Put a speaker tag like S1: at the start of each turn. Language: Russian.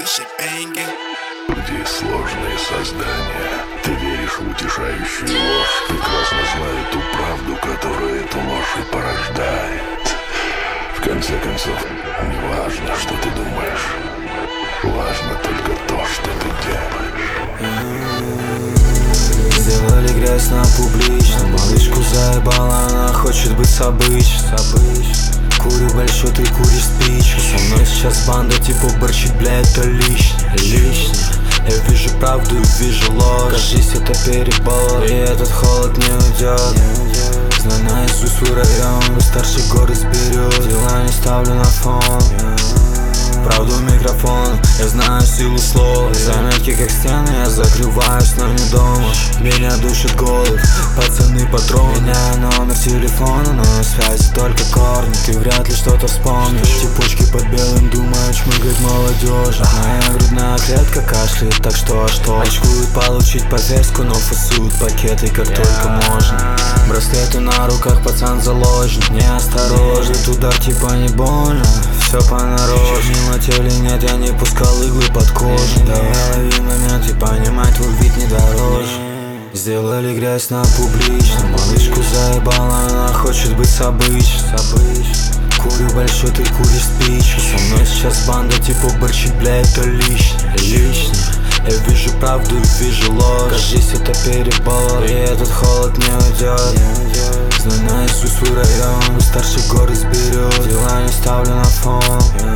S1: Люди сложные создания. Ты веришь в утешающую ложь, прекрасно зная ту правду, которую эта ложь и порождает. В конце концов, не важно, что ты думаешь. Важно только то, что ты делаешь.
S2: Сделали грязь на публичном. Малышку заебала, она хочет быть с обычной. Курю большой, ты куришь спичку. Со мной сейчас банда типа борчит, бля, это лишнее. Я вижу правду и вижу ложь. Кажись, это перебор, и этот холод не уйдет. Знаю наизусть свой район, старший город сберет. Дела не ставлю на фон. Правду микрофон, я знаю силу слов. Заметки как стены, я закрываюсь, но не дома. Меня душит голод, пацаны патрон. Меняю номер телефона, но на связи только корни. Ты вряд ли что-то вспомнишь. Цепочки под белым думают, шмыгает молодежь. Моя грудная клетка кашляет, так что а что? Очкуют получить повестку, но фасуют пакеты как только можно. Браслеты на руках, пацан заложник. Неосторожный, туда типа не больно. Все понарошке, на теле нет, я не пускал иглы под кожу. Давай лови момент и понимай, твой вид не дороже. Сделали грязь на публичном. Малышку заебала, она хочет быть с обычной. Курю большой, ты куришь спичку. Со мной сейчас банда типа борчит, бля, это лишнее. Я вижу правду и вижу ложь. Кажись, это перебор, и этот холод не уйдет. Знаю наизусть свой район, старший город сберет. Дела не ставлю на фон.